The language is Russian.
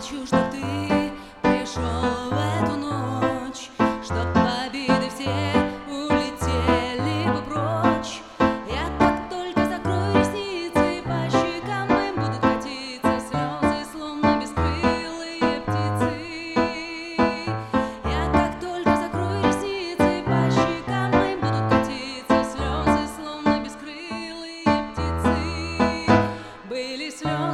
хочу, чтоб ты пришел в эту ночь, чтоб обиды все улетели бы прочь. Я как только закрою ресницы, по щекам моим будут катиться слезы, словно бескрылые птицы. Я как только закрою ресницы, по щекам моим будут катиться слезы, словно бескрылые птицы. Были слезы